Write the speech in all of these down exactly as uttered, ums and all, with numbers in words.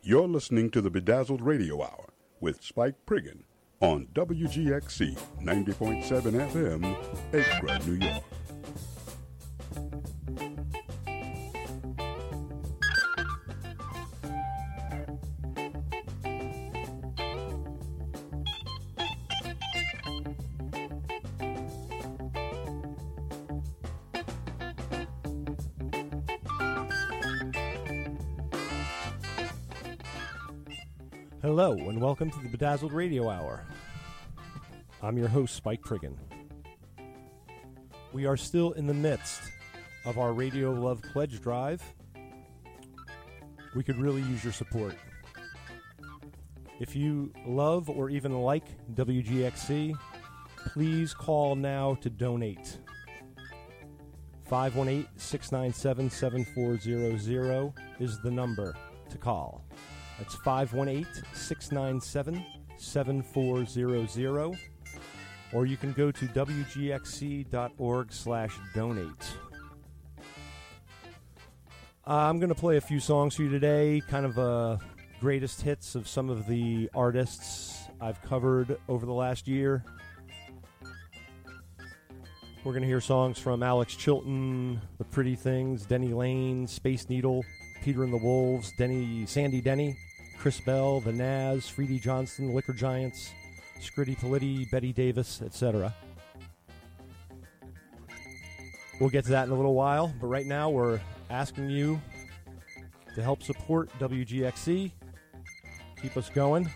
You're listening to the Bedazzled Radio Hour with Spike Priggin on W G X C ninety point seven F M, Acre, New York. Hello, and welcome to the Bedazzled Radio Hour. I'm your host, Spike Priggin. We are still in the midst of our Radio Love Pledge Drive. We could really use your support. If you love or even like W G X C, please call now to donate. five one eight, six nine seven, seven four zero zero is the number to call. That's five one eight, six nine seven, seven four zero zero. Or you can go to W G X C dot org slash donate. Uh, I'm going to play a few songs for you today, kind of uh, greatest hits of some of the artists I've covered over the last year. We're going to hear songs from Alex Chilton, The Pretty Things, Denny Lane, Space Needle, Peter and the Wolves, Denny, Sandy Denny, Chris Bell, The Nazz, Freddie Johnston, Liquor Giants, Scritti Politti, Betty Davis, et cetera. We'll get to that in a little while, but right now we're asking you to help support W G X C, keep us going.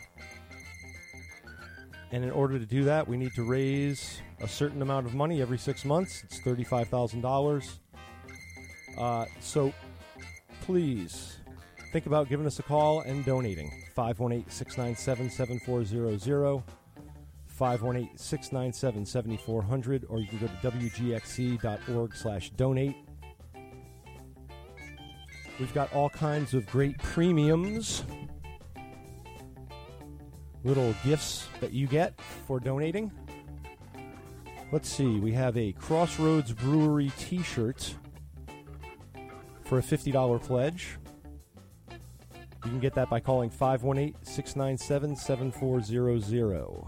And in order to do that, we need to raise a certain amount of money every six months. It's thirty-five thousand dollars. Uh, so please think about giving us a call and donating. five one eight, six nine seven, seven four zero zero, five one eight, six nine seven, seven four zero zero, or you can go to W G X C dot org slash donate. We've got all kinds of great premiums, little gifts that you get for donating. Let's see, we have a Crossroads Brewery t-shirt for a fifty dollars pledge. You can get that by calling five one eight, six nine seven, seven four zero zero.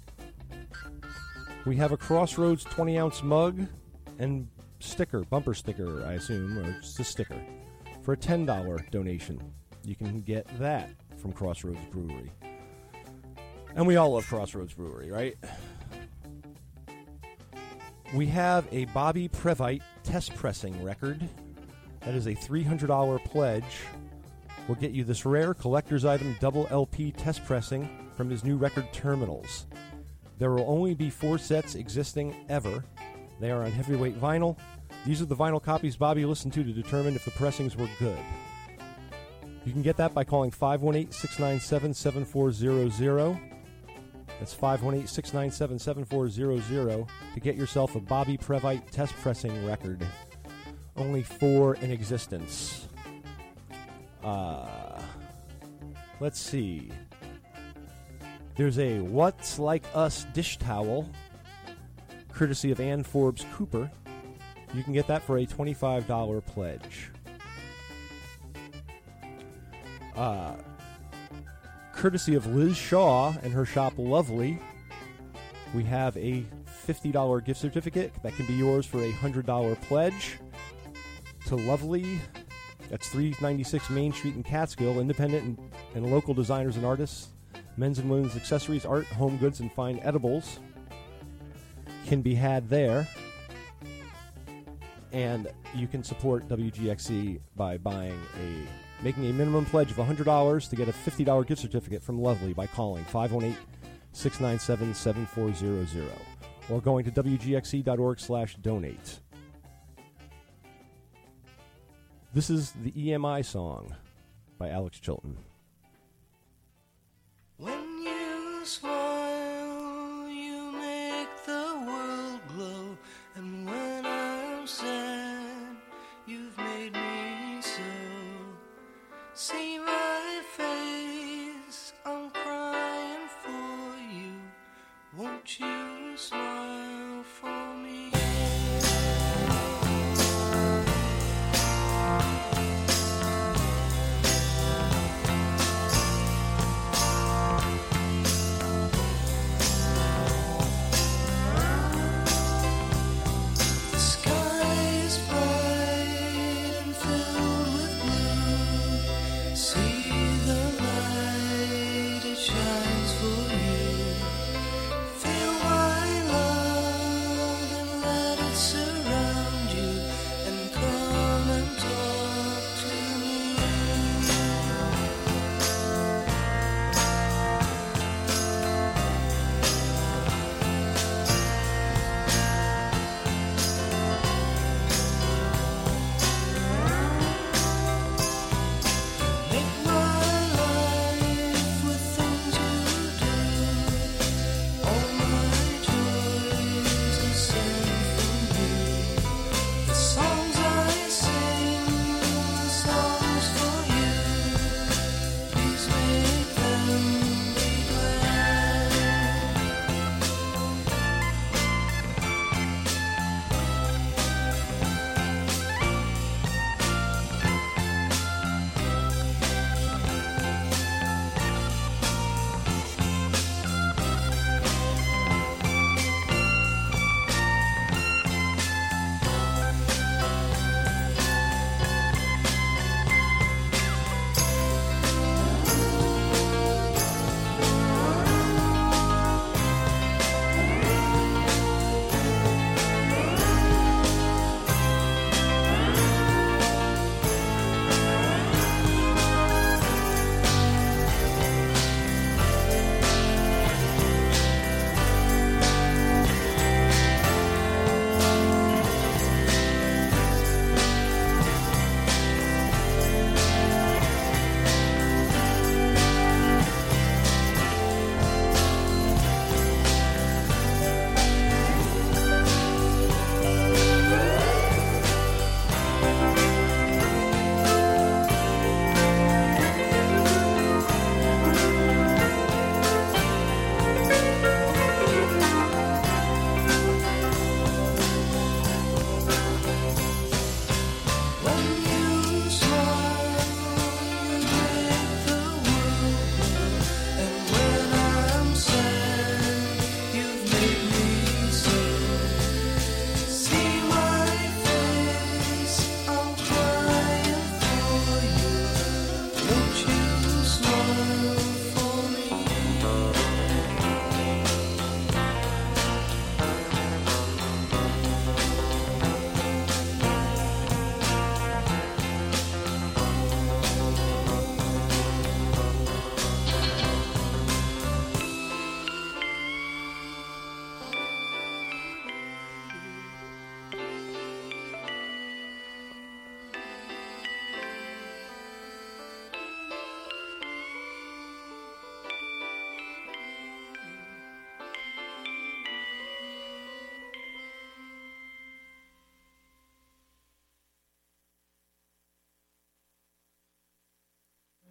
We have a Crossroads twenty-ounce mug and sticker, bumper sticker, I assume, or just a sticker, for a ten dollars donation. You can get that from Crossroads Brewery. And we all love Crossroads Brewery, right? We have a Bobby Previte test pressing record. That is a three hundred dollars pledge. We'll get you this rare collector's item double L P test pressing from his new record Terminals. There will only be four sets existing ever. They are on heavyweight vinyl. These are the vinyl copies Bobby listened to to determine if the pressings were good. You can get that by calling five one eight, six nine seven, seven four zero zero. That's five one eight, six nine seven, seven four zero zero to get yourself a Bobby Previte test pressing record. Only four in existence. Uh, let's see. There's a What's Like Us dish towel, courtesy of Ann Forbes Cooper. You can get that for a twenty-five dollars pledge. Uh, courtesy of Liz Shaw and her shop Lovely, we have a fifty dollars gift certificate that can be yours for a one hundred dollars pledge to Lovely. That's three ninety-six Main Street in Catskill. Independent and, and local designers and artists, men's and women's accessories, art, home goods, and fine edibles can be had there. And you can support W G X C by buying a, making a minimum pledge of one hundred dollars to get a fifty dollars gift certificate from Lovely by calling five one eight, six nine seven, seven four zero zero or going to W G X C dot org slash donate. This is the E M I song by Alex Chilton. When you smile, you make the world glow, and when I'm sad, you've made me so. See my face, I'm crying for you. Won't you smile for me?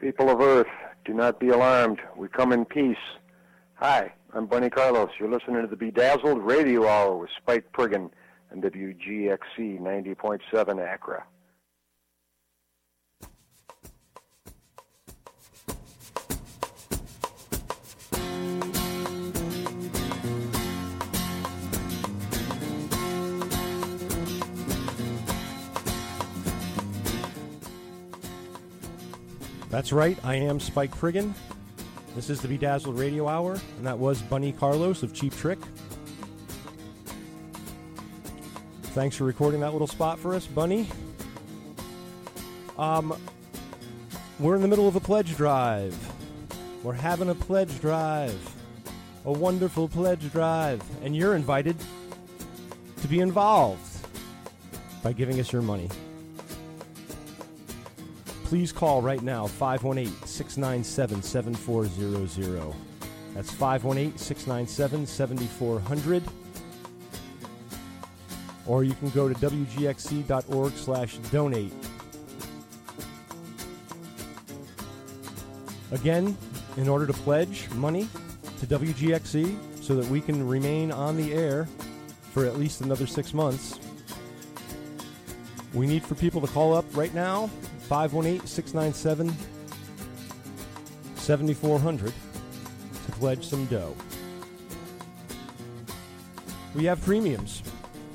People of Earth, do not be alarmed. We come in peace. Hi, I'm Bunny Carlos. You're listening to the Bedazzled Radio Hour with Spike Priggin and W G X C ninety point seven Accra. That's right, I am Spike Priggin. This is the Bedazzled Radio Hour, and that was Bunny Carlos of Cheap Trick. Thanks for recording that little spot for us, Bunny. Um, we're in the middle of a pledge drive. We're having a pledge drive. A wonderful pledge drive. And you're invited to be involved by giving us your money. Please call right now, five one eight, six nine seven, seven four zero zero. That's five one eight, six nine seven, seven four zero zero. Or you can go to W G X C dot org slash donate. Again, in order to pledge money to W G X C so that we can remain on the air for at least another six months, we need for people to call up right now, five one eight, six nine seven, seven four zero zero, to pledge some dough. We have premiums.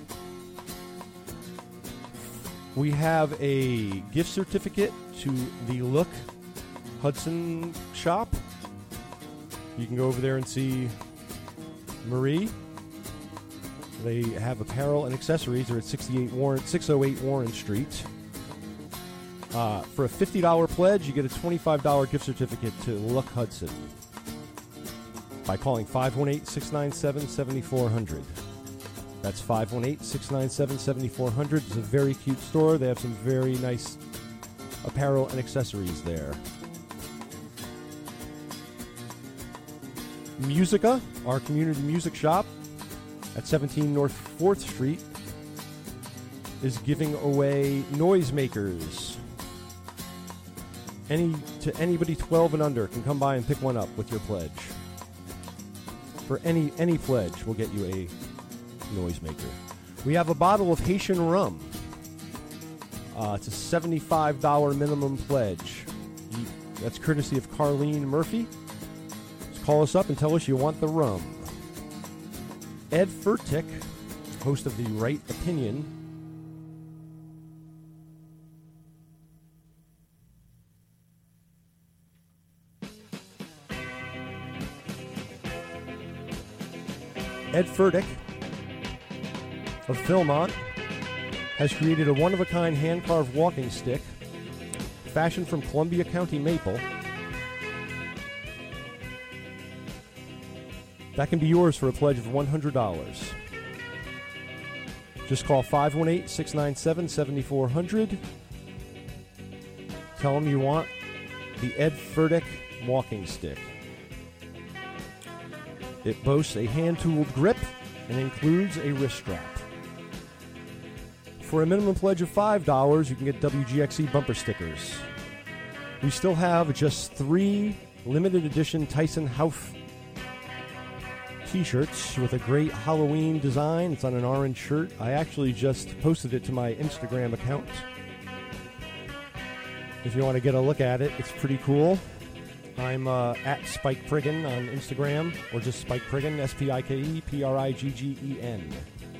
We have a gift certificate to the Look Hudson shop. You can go over there and see Marie. They have apparel and accessories. They're at sixty-eight Warren, six oh eight Warren Street. Uh, for a fifty dollars pledge, you get a twenty-five dollars gift certificate to Look Hudson by calling five one eight, six nine seven, seven four zero zero. That's five one eight, six nine seven, seven four zero zero. It's a very cute store. They have some very nice apparel and accessories there. Musica, our community music shop at seventeen North fourth Street, is giving away noisemakers. Any to anybody twelve and under can come by and pick one up with your pledge. For any any pledge, we'll get you a noisemaker. We have a bottle of Haitian rum. Uh, it's a seventy-five dollars minimum pledge. You, that's courtesy of Carlene Murphy. Just call us up and tell us you want the rum. Ed Furtick, host of The Right Opinion, Ed Furtick of Philmont has created a one-of-a-kind hand-carved walking stick fashioned from Columbia County maple. That can be yours for a pledge of one hundred dollars. Just call five one eight, six nine seven, seven four zero zero. Tell them you want the Ed Furtick walking stick. It boasts a hand-tooled grip and includes a wrist strap. For a minimum pledge of five dollars, you can get W G X C bumper stickers. We still have just three limited edition Tyson Houff t-shirts with a great Halloween design. It's on an orange shirt. I actually just posted it to my Instagram account. If you want to get a look at it, it's pretty cool. I'm uh, at Spike Priggin on Instagram, or just Spike Priggin, S P I K E P R I G G E N.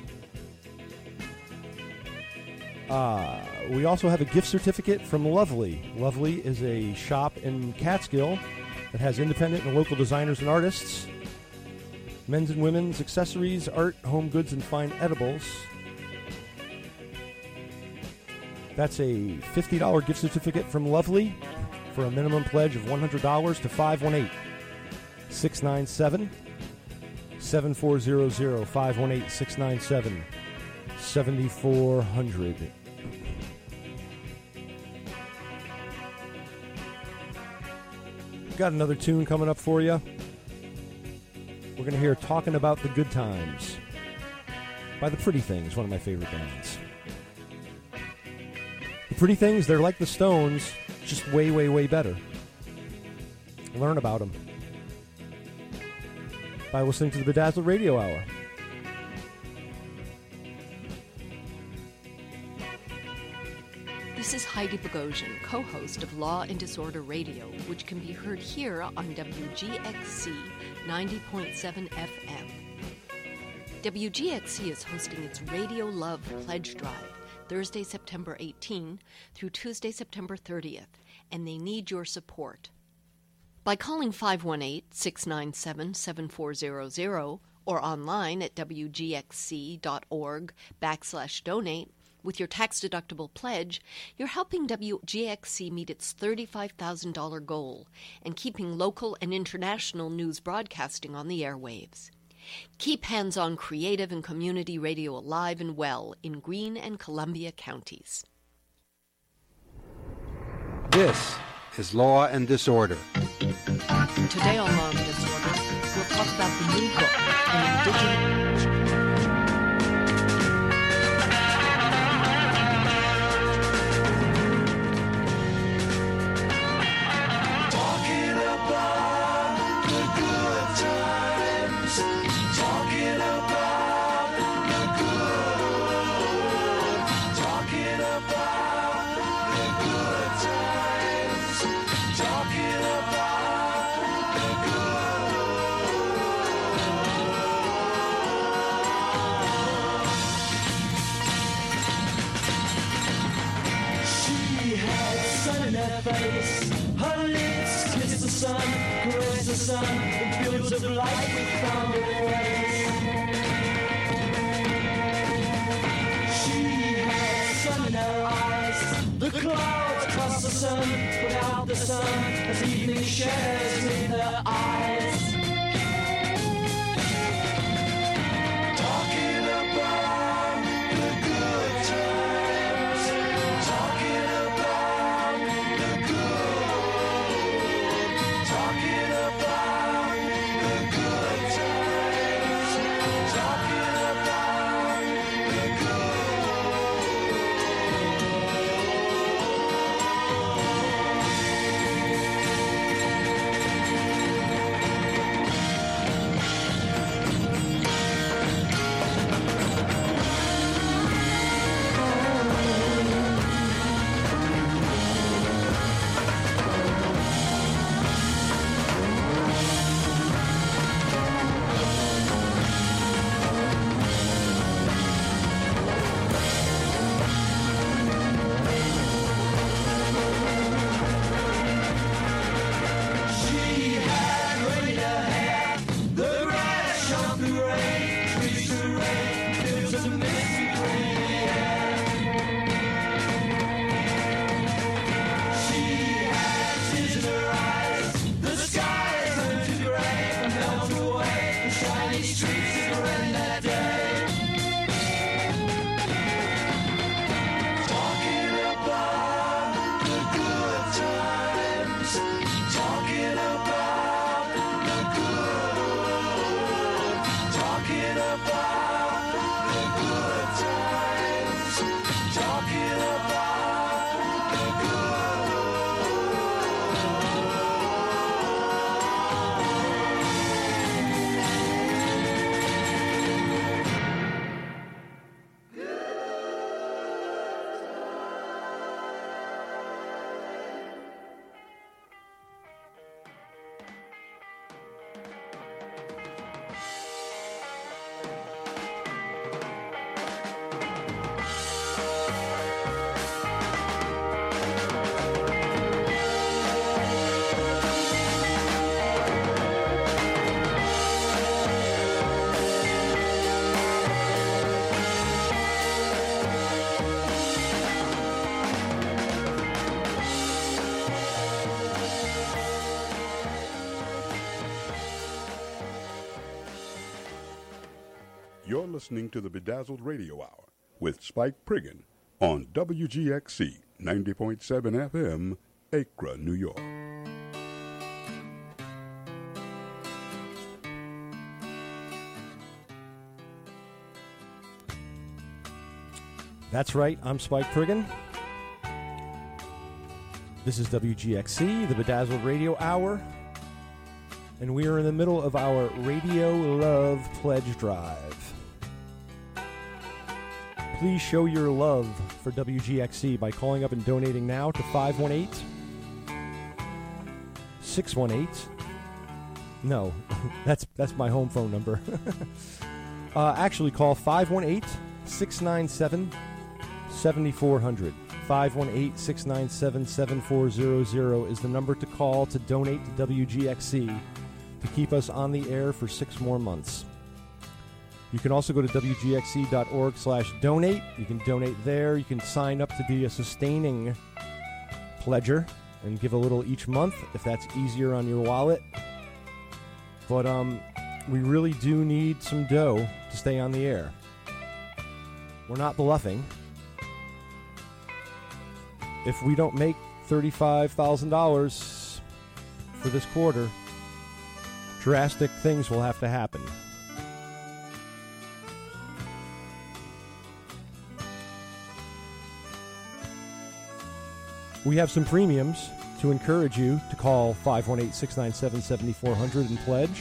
Uh, we also have a gift certificate from Lovely. Lovely is a shop in Catskill that has independent and local designers and artists, men's and women's accessories, art, home goods, and fine edibles. That's a fifty dollars gift certificate from Lovely for a minimum pledge of one hundred dollars to five one eight, six nine seven, seven four zero zero, five one eight, six nine seven, seven four zero zero. Got another tune coming up for you. We're going to hear Talking About the Good Times by The Pretty Things, one of my favorite bands. The Pretty Things, they're like the Stones, just way, way, way better. Learn about them by listening to the Bedazzled Radio Hour. This is Heidi Bogosian, co-host of Law and Disorder Radio, which can be heard here on W G X C ninety point seven F M. W G X C is hosting its Radio Love Pledge Drive Thursday, September eighteenth through Tuesday, September thirtieth, and they need your support. By calling five one eight, six nine seven, seven four zero zero or online at wgxc.org backslash donate, with your tax-deductible pledge, you're helping W G X C meet its thirty-five thousand dollars goal and keeping local and international news broadcasting on the airwaves. Keep hands-on creative and community radio alive and well in Greene and Columbia counties. This is Law and Disorder. Today on Law and Disorder, we'll talk about the new book, An Indigenous... Her lips kiss the sun, caress the sun, and fields of light we found her face. She had sun in her eyes, the clouds crossed the sun, without the sun, as evening shadows in her eyes. Talking about the good times, talking about the good, talking about the good times, talking about the You're listening to the Bedazzled Radio Hour with Spike Priggin on W G X C ninety point seven F M, Acre, New York. That's right, I'm Spike Priggin. This is W G X C, the Bedazzled Radio Hour. and we are in the middle of our Radio Love Pledge Drive. Please show your love for W G X C by calling up and donating now to five one eight, six one eight. No, that's that's my home phone number. uh, actually, call five one eight, six nine seven, seven four zero zero. five one eight, six nine seven, seven four zero zero is the number to call to donate to W G X C to keep us on the air for six more months. You can also go to W G X C dot org slash donate. You can donate there. You can sign up to be a sustaining pledger and give a little each month if that's easier on your wallet. But um, we really do need some dough to stay on the air. We're not bluffing. If we don't make thirty-five thousand dollars for this quarter, drastic things will have to happen. We have some premiums to encourage you to call five one eight, six nine seven, seven four zero zero and pledge.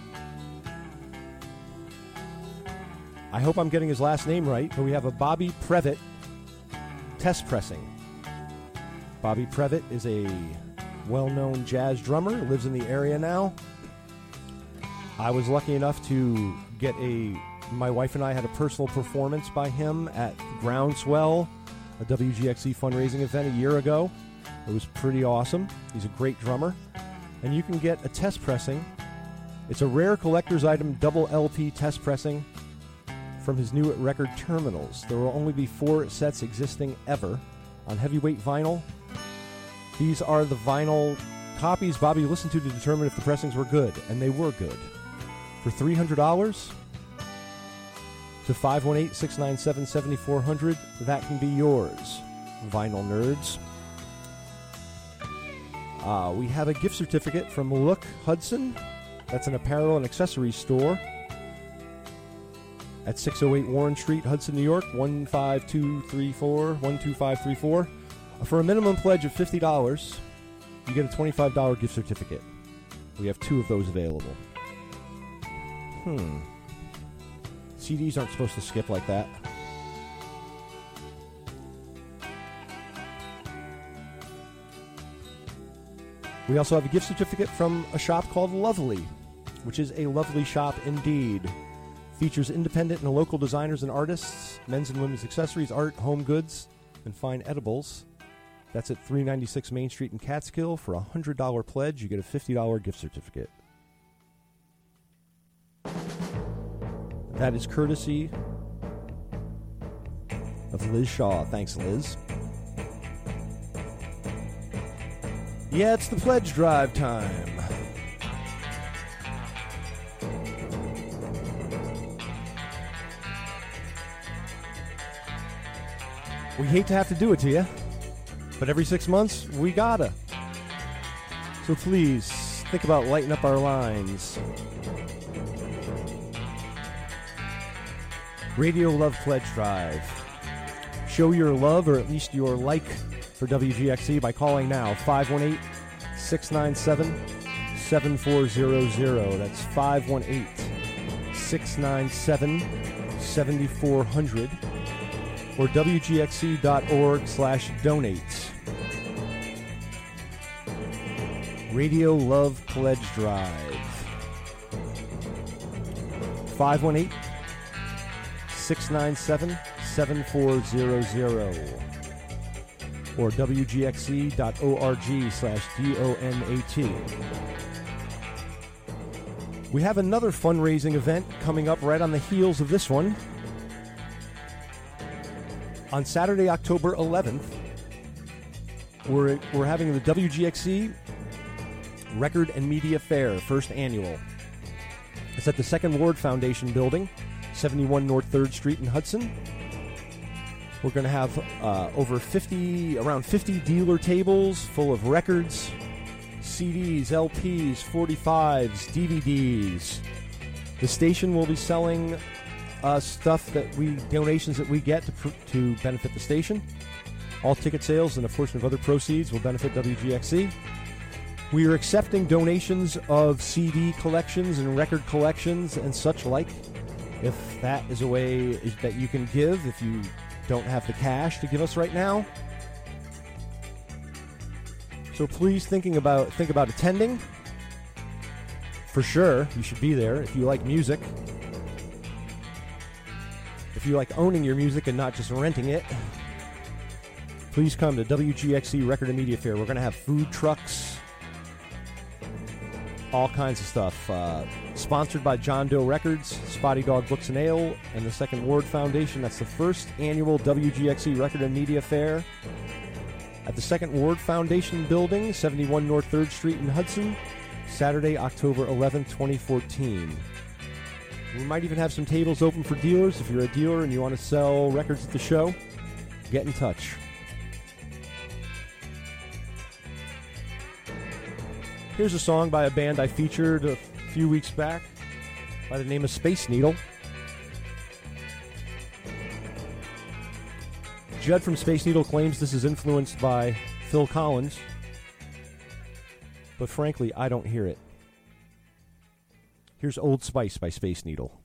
I hope I'm getting his last name right, but we have a Bobby Previtt test pressing. Bobby Previtt is a well-known jazz drummer, lives in the area now. I was lucky enough to get a, my wife and I had a personal performance by him at Groundswell, a W G X C fundraising event a year ago. It was pretty awesome. He's a great drummer. And you can get a test pressing. It's a rare collector's item double L P test pressing from his new record terminals. There will only be four sets existing ever on heavyweight vinyl. These are the vinyl copies Bobby listened to to determine if the pressings were good, and they were good. For three hundred dollars to five one eight, six nine seven, seven four zero zero, that can be yours, vinyl nerds. Uh, we have a gift certificate from Look Hudson. That's an apparel and accessories store at six oh eight Warren Street, Hudson, New York, one five two three four, one two five three four. For a minimum pledge of fifty dollars, you get a twenty-five dollars gift certificate. We have two of those available. Hmm. C Ds aren't supposed to skip like that. We also have a gift certificate from a shop called Lovely, which is a lovely shop indeed. Features independent and local designers and artists, men's and women's accessories, art, home goods, and fine edibles. That's at three ninety-six Main Street in Catskill. For a one hundred dollars pledge, you get a fifty dollars gift certificate. That is courtesy of Liz Shaw. Thanks, Liz. Yeah, it's the pledge drive time. We hate to have to do it to you, but every six months, we gotta. So please, think about lighting up our lines. Radio Love Pledge Drive. Show your love, or at least your like, for W G X C by calling now, five one eight, six nine seven, seven four zero zero. That's five one eight, six nine seven, seven four zero zero. Or W G X C dot org slash donate. Radio Love Pledge Drive. five one eight, six nine seven, seven four zero zero. Or W G X C dot org slash D O N A T. We have another fundraising event coming up right on the heels of this one. On Saturday, October eleventh, we're, we're having the W G X C Record and Media Fair, first annual. It's at the Second Ward Foundation Building, seventy-one North third Street in Hudson. We're going to have uh, over fifty, around fifty dealer tables full of records, C Ds, L Ps, forty-fives, D V Ds. The station will be selling Uh, stuff that we, donations that we get to pr- to benefit the station. All ticket sales and a portion of other proceeds will benefit W G X C. We are accepting donations of C D collections and record collections and such like. If that is a way that you can give, if you don't have the cash to give us right now. So please thinking about think about attending. For sure, you should be there if you like music. If you like owning your music and not just renting it, please come to W G X C Record and Media Fair. We're going to have food trucks, all kinds of stuff. Uh, sponsored by John Doe Records, Spotty Dog Books and Ale, and the Second Ward Foundation. That's the first annual W G X C Record and Media Fair at the Second Ward Foundation Building, seventy-one North third Street in Hudson, Saturday, October eleventh, twenty fourteen. We might even have some tables open for dealers. If you're a dealer and you want to sell records at the show, get in touch. Here's a song by a band I featured a few weeks back by the name of Space Needle. Judd from Space Needle claims this is influenced by Phil Collins, but frankly, I don't hear it. Here's Old Spice by Space Needle.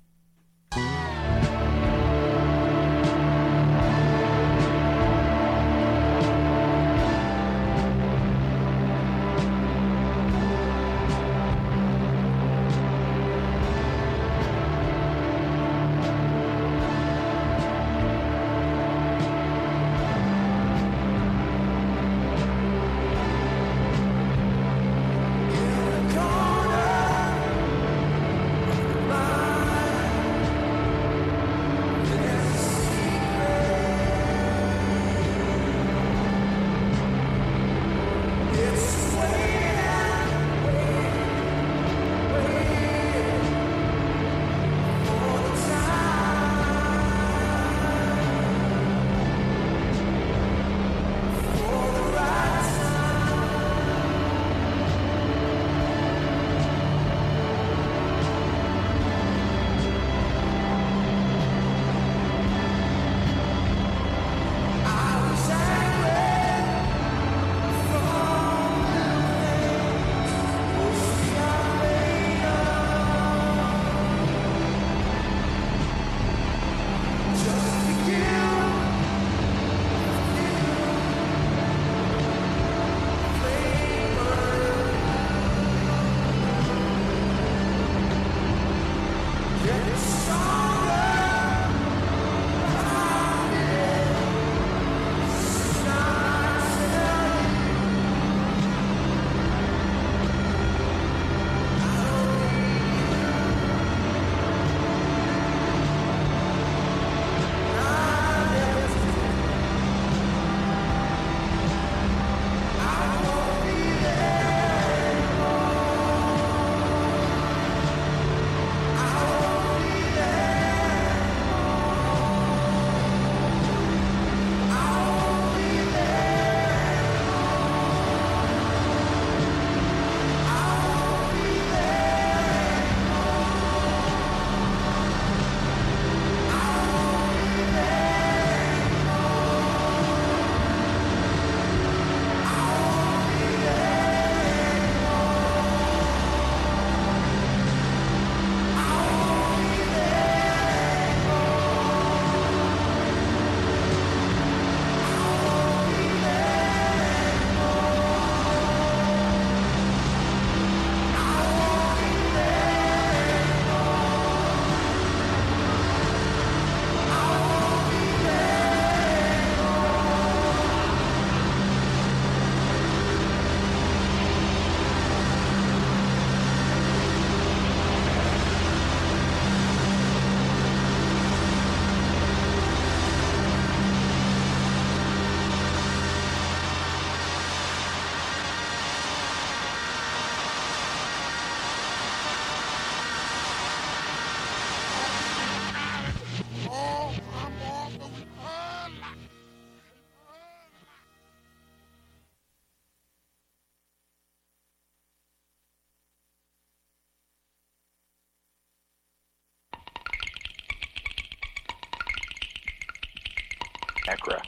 Accra.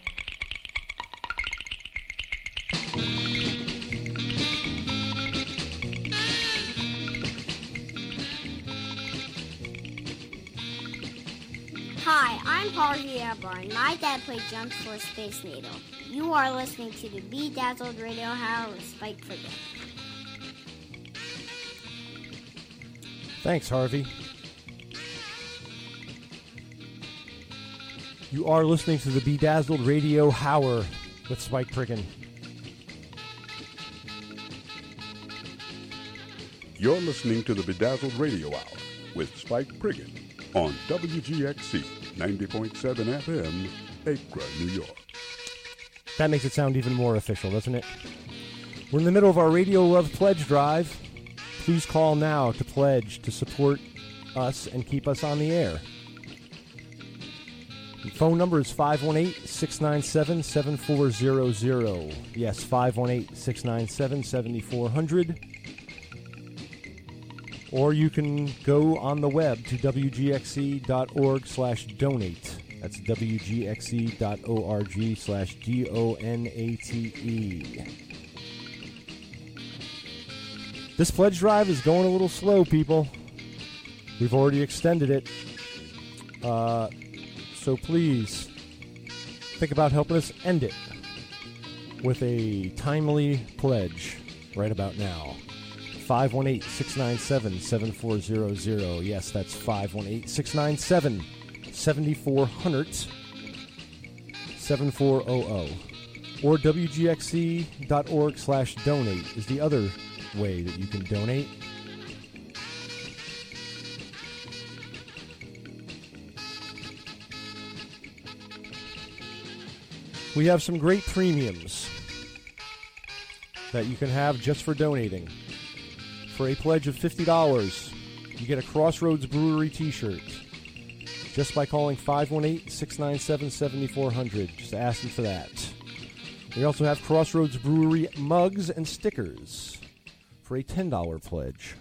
I'm Harvey Airborne. My dad played drums for Space Needle. You are listening to the Bedazzled Radio Hour with Spike Priggin. Thanks, Harvey. You are listening to the Bedazzled Radio Hour with Spike Priggin. You're listening to the Bedazzled Radio Hour with Spike Priggin on W G X C ninety point seven F M, Acre, New York. That makes it sound even more official, doesn't it? We're in the middle of our Radio Love Pledge Drive. Please call now to pledge to support us and keep us on the air. The phone number is five one eight, six nine seven, seven four zero zero. Yes, five one eight, six nine seven, seven four zero zero. Or you can go on the web to W G X C dot org slash donate. That's W G X C dot org slash D O N A T E. This pledge drive is going a little slow, people. We've already extended it. Uh, so please think about helping us end it with a timely pledge right about now. five one eight, six nine seven, seven four zero zero. Yes, that's five one eight, six nine seven, seven four zero zero. seven four zero zero. Or W G X C dot org slash donate is the other way that you can donate. We have some great premiums that you can have just for donating. For a pledge of fifty dollars, you get a Crossroads Brewery t-shirt just by calling five one eight, six nine seven, seven four zero zero. Just asking for that. We also have Crossroads Brewery mugs and stickers for a ten dollars pledge.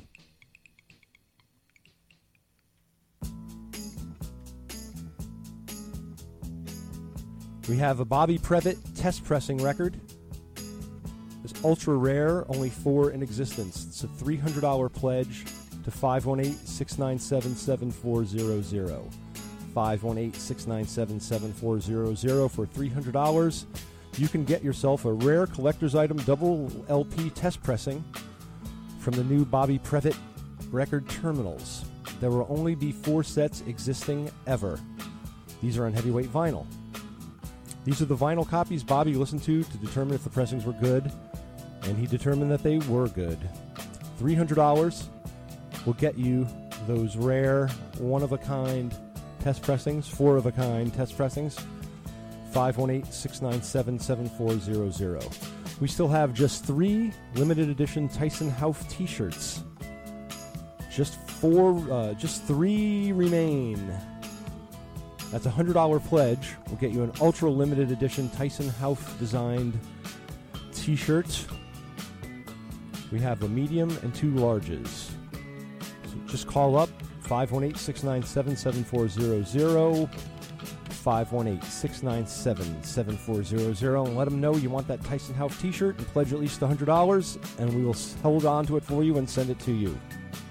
We have a Bobby Previtt test pressing record. It's ultra rare, only four in existence. It's a three hundred dollars pledge to five one eight, six nine seven, seven four zero zero. five one eight, six nine seven, seven four zero zero for three hundred dollars. You can get yourself a rare collector's item double L P test pressing from the new Bobby Previtt record terminals. There will only be four sets existing ever. These are on heavyweight vinyl. These are the vinyl copies Bobby listened to to determine if the pressings were good, and he determined that they were good. three hundred dollars will get you those rare, one-of-a-kind test pressings, four-of-a-kind test pressings. five one eight, six nine seven, seven four zero zero. We still have just three limited edition Tyson Houff t-shirts. Just four, uh, just three remain. That's a one hundred dollars pledge. We'll get you an ultra limited edition Tyson Houff designed t-shirt. We have a medium and two larges. So just call up five one eight, six nine seven, seven four zero zero. five one eight, six nine seven, seven four zero zero and let them know you want that Tyson Houff t-shirt and pledge at least one hundred dollars, and we will hold on to it for you and send it to you.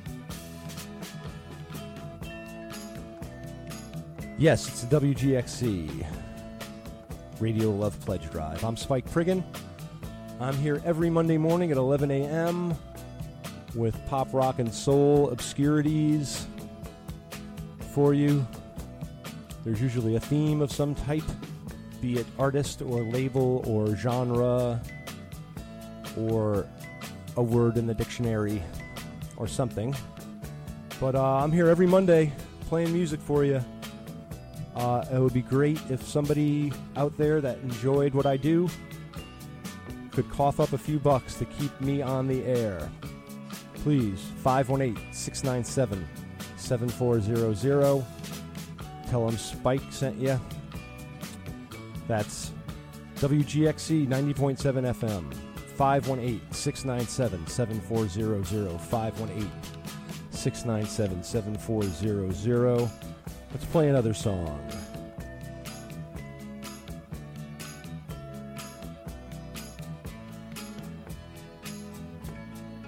Yes, it's the W G X C Radio Love Pledge Drive. I'm Spike Priggin. I'm here every Monday morning at eleven a.m. with pop, rock, and soul obscurities for you. There's usually a theme of some type, be it artist or label or genre or a word in the dictionary or something. But uh, I'm here every Monday playing music for you. Uh, it would be great if somebody out there that enjoyed what I do could cough up a few bucks to keep me on the air. Please, five one eight, six nine seven, seven four zero zero. Tell them Spike sent you. That's W G X C ninety point seven F M. five one eight, six nine seven, seven four zero zero. five one eight, six nine seven, seven four zero zero. Let's play another song.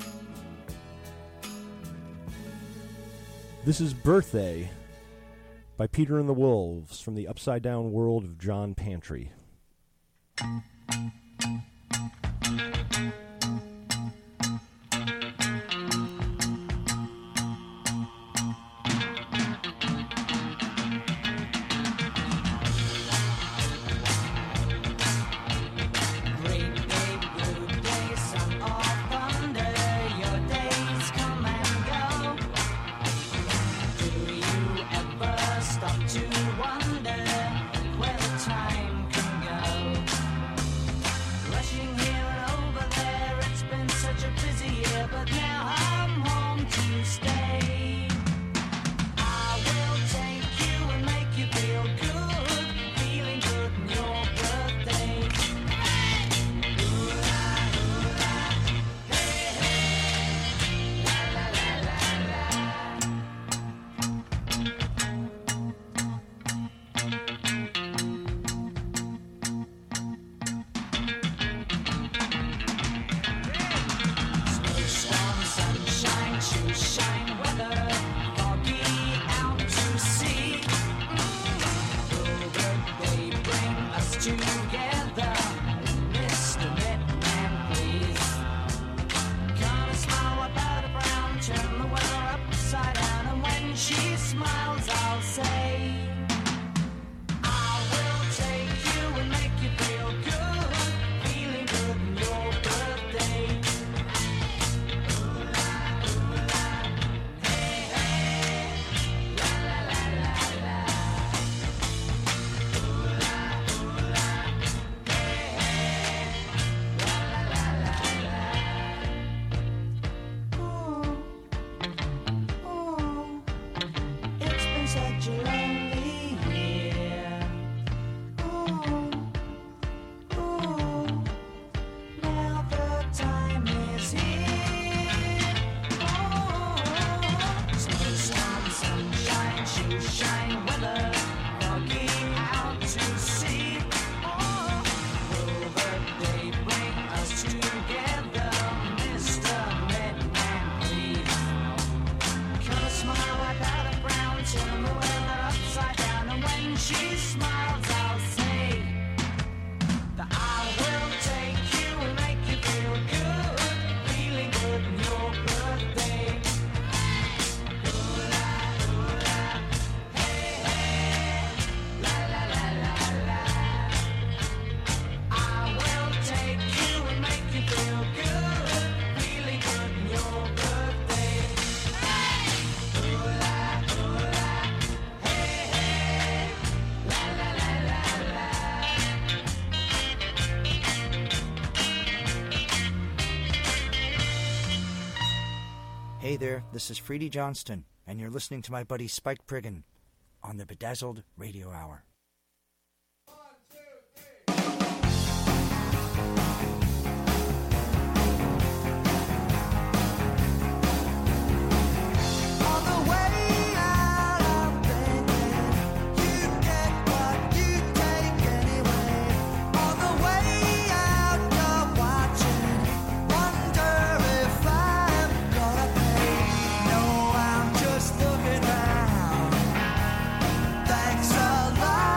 This is Birthday by Peter and the Wolves from the Upside Down World of John Pantry. Hey there, this is Freddie Johnston, and you're listening to my buddy Spike Priggin on the Bedazzled Radio Hour. Looking around, thanks a lot.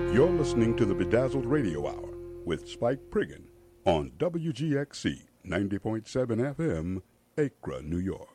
You're listening to the Bedazzled Radio Hour with Spike Priggin on W G X C ninety point seven F M, Acre, New York.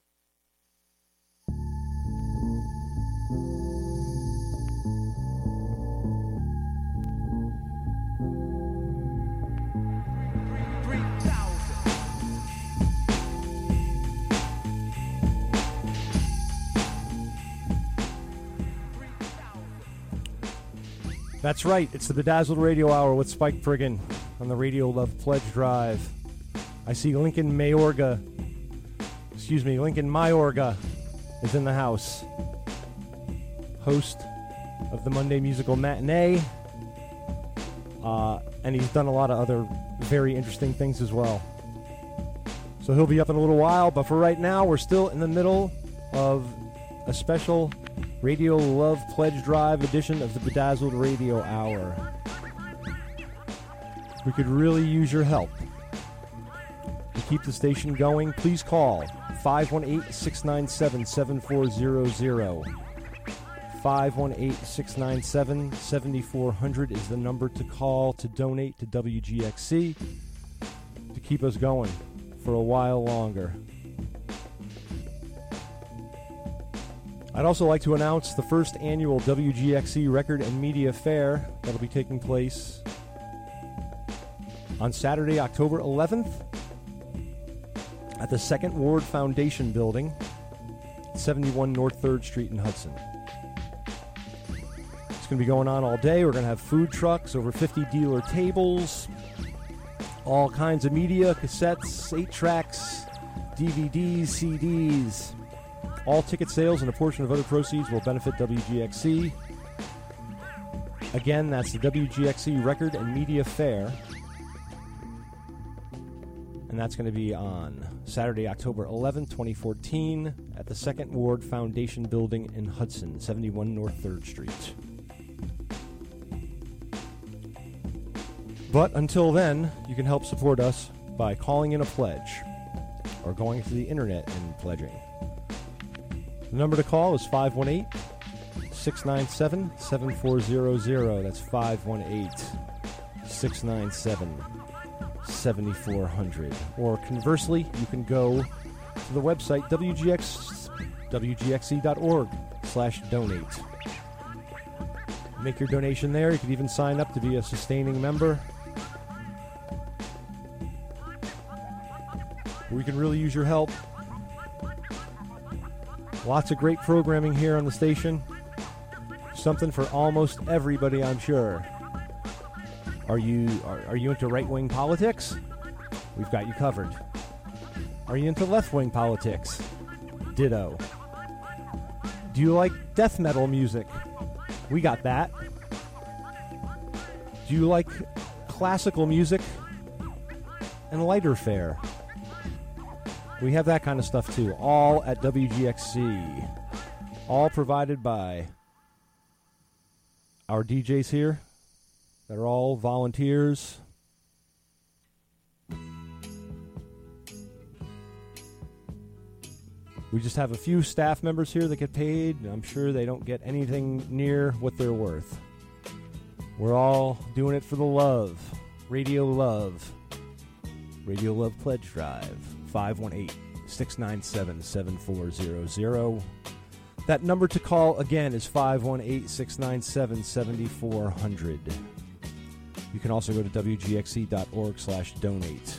That's right. It's the Bedazzled Radio Hour with Spike Priggin on the Radio Love Pledge Drive. I see Lincoln Mayorga, excuse me, Lincoln Mayorga is in the house. Host of the Monday Musical Matinee. Uh, and he's done a lot of other very interesting things as well. So he'll be up in a little while, but for right now, we're still in the middle of a special Radio Love Pledge Drive edition of the Bedazzled Radio Hour. We could really use your help to keep the station going. Please call five one eight, six nine seven, seven four zero zero. five one eight, six nine seven, seven four zero zero is the number to call to donate to W G X C to keep us going for a while longer. I'd also like to announce the first annual W G X C Record and Media Fair that'll be taking place on Saturday, October eleventh at the Second Ward Foundation Building, seventy-one North third Street in Hudson. It's going to be going on all day. We're going to have food trucks, over fifty dealer tables, all kinds of media, cassettes, eight tracks, D V Ds, C Ds. All ticket sales and a portion of other proceeds will benefit W G X C. Again, that's the W G X C Record and Media Fair. And that's going to be on Saturday, October eleventh, twenty fourteen at the Second Ward Foundation Building in Hudson, seventy-one North third Street. But until then, you can help support us by calling in a pledge or going to the internet and pledging. The number to call is five one eight, six nine seven, seven four zero zero. That's five one eight, six nine seven, seven four zero zero. Or conversely, you can go to the website W G X, W G X C dot org slash donate. Make your donation there. You can even sign up to be a sustaining member. We can really use your help. Lots of great programming here on the station. Something for almost everybody, I'm sure. Are you are, are you into right-wing politics? We've got you covered. Are you into left-wing politics? Ditto. Do you like death metal music? We got that. Do you like classical music and lighter fare? We have that kind of stuff too, all at W G X C. All provided by our D Js here that are all volunteers. We just have a few staff members here that get paid. I'm sure they don't get anything near what they're worth. We're all doing it for the love. Radio Love. Radio Love Pledge Drive. five one eight, six nine seven, seven four zero zero. That number to call again is five one eight, six nine seven, seven four zero zero. You can also go to W G X C dot org slash donate.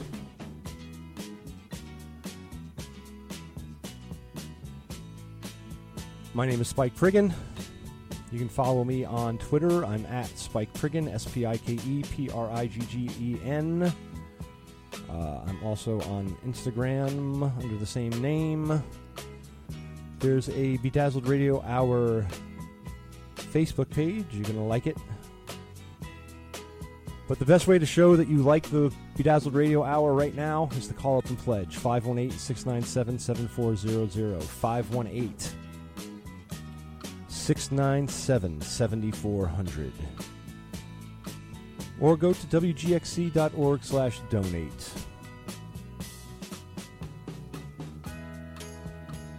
My name is Spike Priggin. You can follow me on Twitter. I'm at Spike Priggin, S P I K E P R I G G E N. Uh, I'm also on Instagram under the same name. There's a Bedazzled Radio Hour Facebook page. You're going to like it. But the best way to show that you like the Bedazzled Radio Hour right now is to call up and pledge. five one eight, six nine seven, seven four zero zero. five one eight, six nine seven, seven four zero zero. Or go to W G X C dot org slash donate.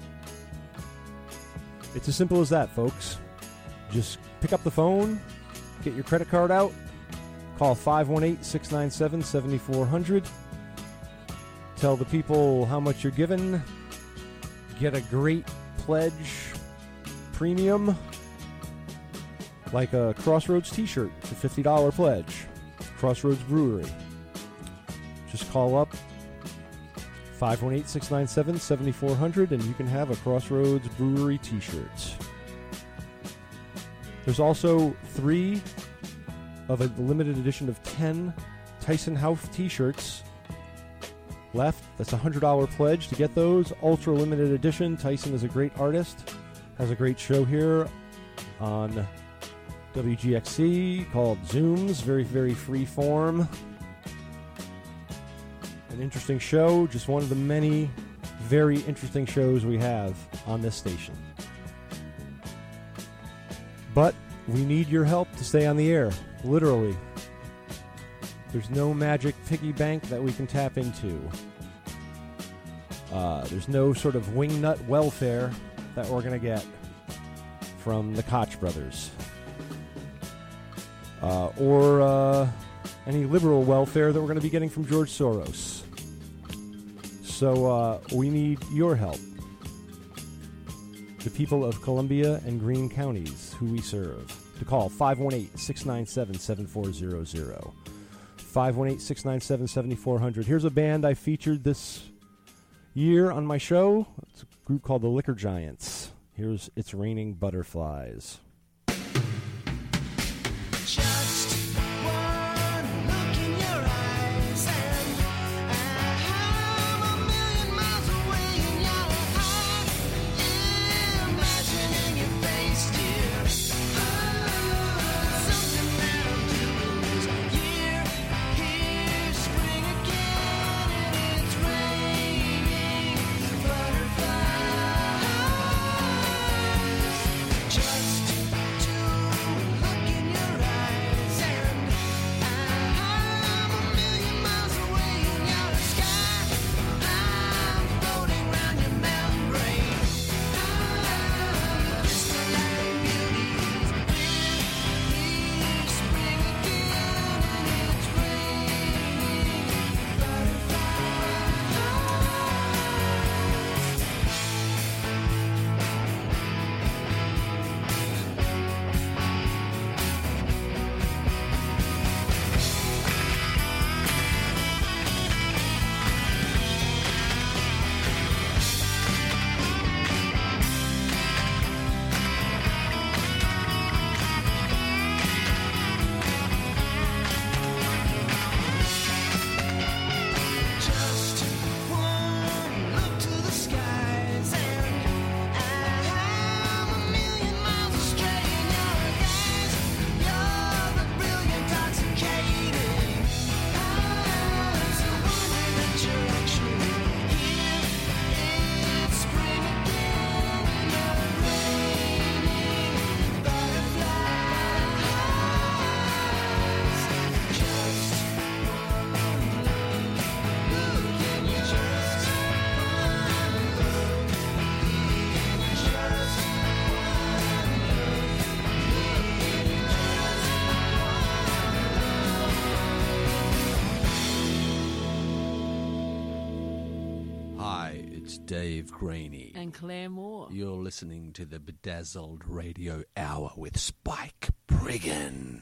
It's as simple as that, folks. Just pick up the phone, get your credit card out. Call five one eight, six nine seven, seven four zero zero. Tell the people how much you're giving. Get a great pledge premium, like a Crossroads t-shirt for fifty dollars pledge. Crossroads Brewery. Just call up five one eight, six nine seven, seven four zero zero and you can have a Crossroads Brewery t-shirt. There's also three of a limited edition of ten Tyson Houff t-shirts left. That's a one hundred dollars pledge to get those. Ultra limited edition. Tyson is a great artist. Has a great show here on W G X C called Zooms. Very, very free form. An interesting show. Just one of the many very interesting shows we have on this station. But we need your help to stay on the air. Literally. There's no magic piggy bank that we can tap into. Uh, there's no sort of wingnut welfare that we're going to get from the Koch brothers. Uh, or uh, any liberal welfare that we're going to be getting from George Soros. So uh, we need your help. The people of Columbia and Greene counties who we serve. To call five one eight, six nine seven, seven four zero zero. five one eight, six nine seven, seven four zero zero. Here's a band I featured this year on my show. It's a group called the Liquor Giants. Here's It's Raining Butterflies. Just one look in your eyes and I'm a million miles away in your heart. Imagining your face, dear. Something that I'm doing is here, here, spring again, and it's raining butterflies. Just Dave Graney. And Claire Moore. You're listening to the Bedazzled Radio Hour with Spike Priggin.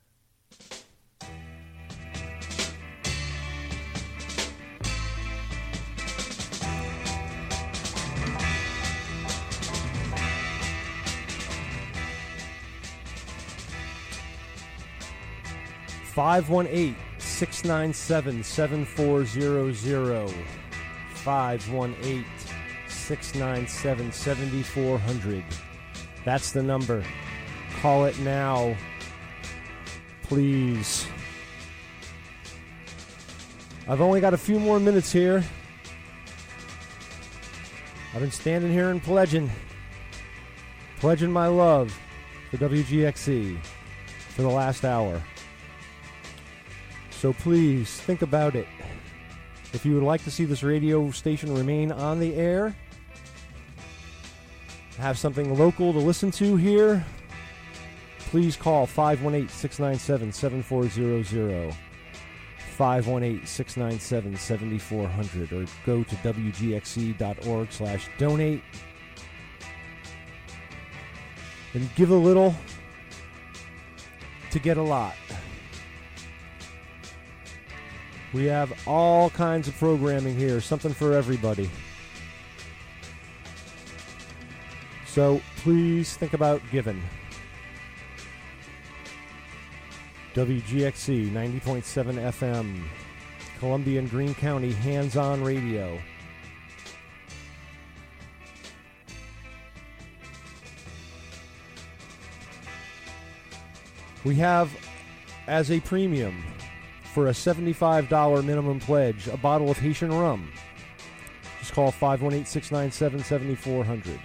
five one eight, six nine seven, seven four zero zero. five one eight, six nine seven, seven four zero zero. That's the number. Call it now. Please. I've only got a few more minutes here. I've been standing here and pledging. Pledging my love for W G X C for the last hour. So please, think about it. If you would like to see this radio station remain on the air, have something local to listen to here, please call five one eight, six nine seven, seven four zero zero, five one eight, six nine seven, seven four zero zero, or go to W G X C dot org slash donate and give a little to get a lot. We have all kinds of programming here, something for everybody. So please think about giving. W G X C ninety point seven F M, Columbia and Greene County hands-on radio. We have, as a premium, for a seventy-five dollars minimum pledge, a bottle of Haitian rum. Just call five one eight, six nine seven, seven four zero zero.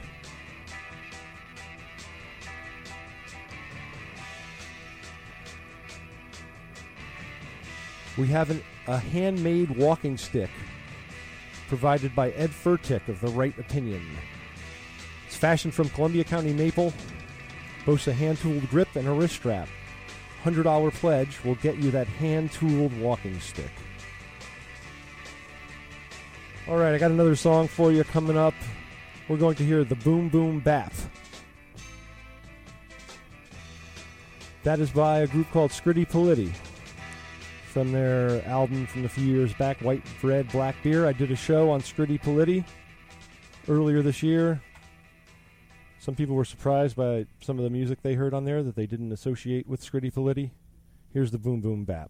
We have an, a handmade walking stick provided by Ed Furtick of The Right Opinion. It's fashioned from Columbia County maple, boasts a hand-tooled grip and a wrist strap. one hundred dollars pledge will get you that hand-tooled walking stick. All right, I got another song for you coming up. We're going to hear the Boom Boom Bap. That is by a group called Scritti Politti, from their album from a few years back, White Bread, Black Beer. I did a show on Scritti Politti earlier this year. Some people were surprised by some of the music they heard on there that they didn't associate with Scritti Politti. Here's the Boom Boom Bap.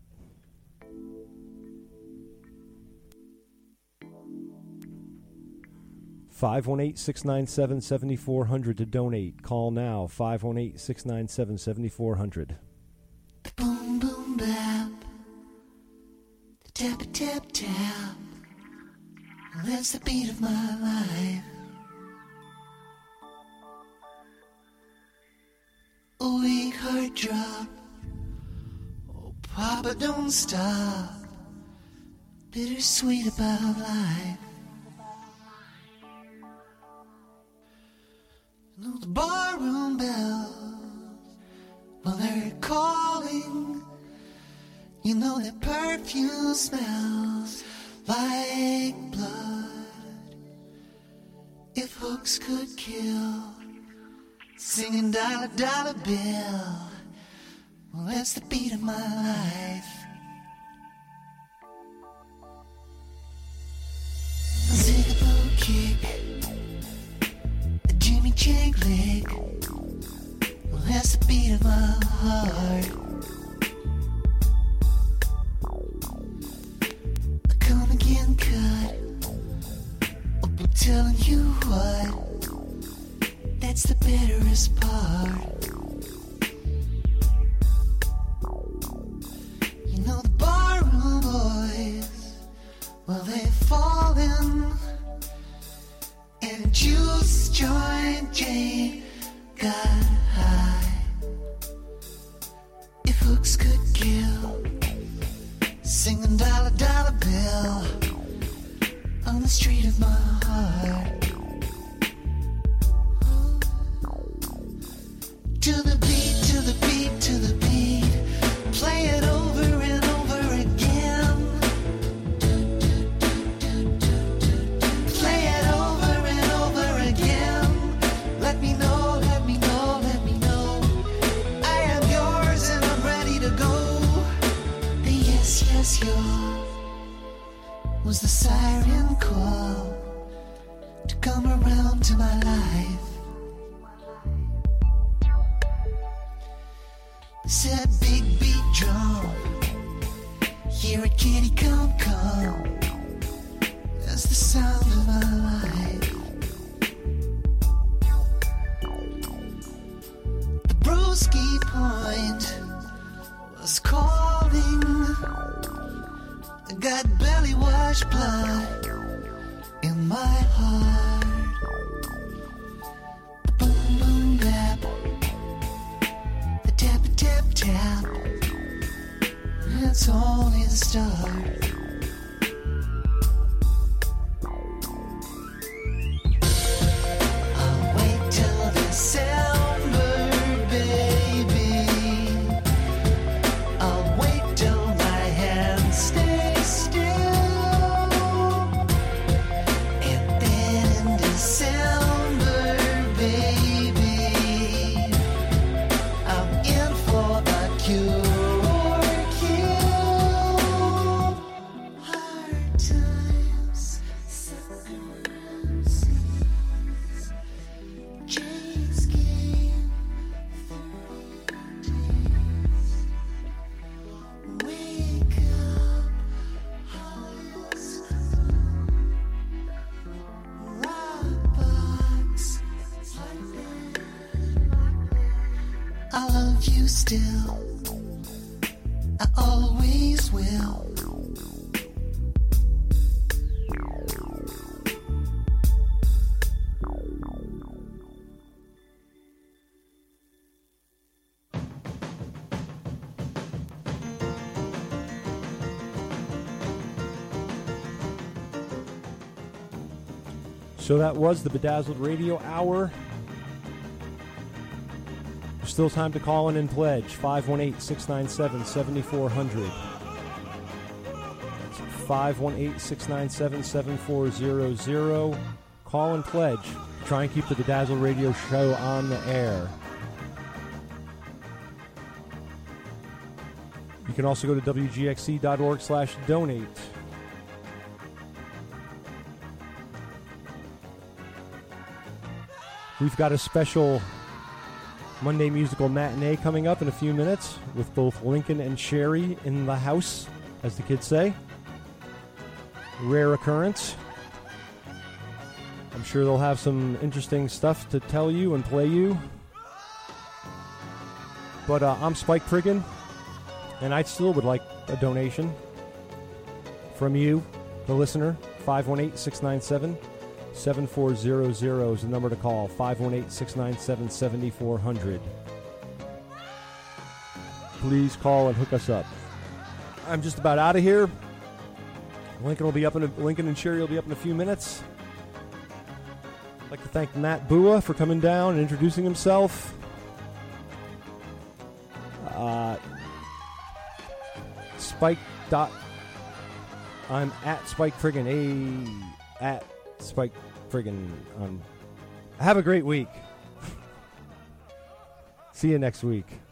five one eight, six nine seven, seven four zero zero to donate. Call now, five one eight, six nine seven, seven four zero zero. The boom boom bap, the tap tap tap, that's the beat of my life. A weak heart drop, oh Papa don't stop, bittersweet about life. You know the barroom bells, well they're calling. You know that perfume smells like blood. If hooks could kill, singing dollar dollar bill, well that's the beat of my life. A zigaboo kick, a Jimmy Jig lick, well that's the beat of my heart. A come again cut, oh, I'm telling you what, that's the bitterest part. You know the barroom boys, well they've fallen, and juice joint Jane got high. If hooks could kill, singing dollar dollar bill on the street of my heart. To the beat, to the beat, to the beat, play it over and over again. Play it over and over again. Let me know, let me know, let me know. I am yours and I'm ready to go. Yes, yes, yours was the siren call to come around to my life. Said big beat drum, hear a kitty come come, that's the sound of my life. The broski point was calling, I got belly wash blood in my heart. Boom boom bap, tap tap tap, that's only the start. I'll wait till December, baby. I love you still. I always will. So that was the Bedazzled Radio Hour. There's still time to call in and pledge. five one eight, six nine seven, seven four zero zero. That's five one eight, six nine seven, seven four zero zero. Call and pledge. Try and keep the Bedazzled Radio Show on the air. You can also go to W G X C dot org slash donate. We've got a special Monday musical matinee coming up in a few minutes with both Lincoln and Sherry in the house, as the kids say. Rare occurrence. I'm sure they'll have some interesting stuff to tell you and play you. But uh, I'm Spike Priggin, and I still would like a donation from you, the listener. five one eight, six nine seven, seven four zero zero is the number to call. five one eight, six nine seven, seven four zero zero. Please call and hook us up. I'm just about out of here. Lincoln will be up in a, Lincoln and Sherry will be up in a few minutes. I'd like to thank Matt Bua for coming down and introducing himself. Uh, Spike dot. I'm at Spike Priggin. A at Spike Friggin. Um, have a great week. See you next week.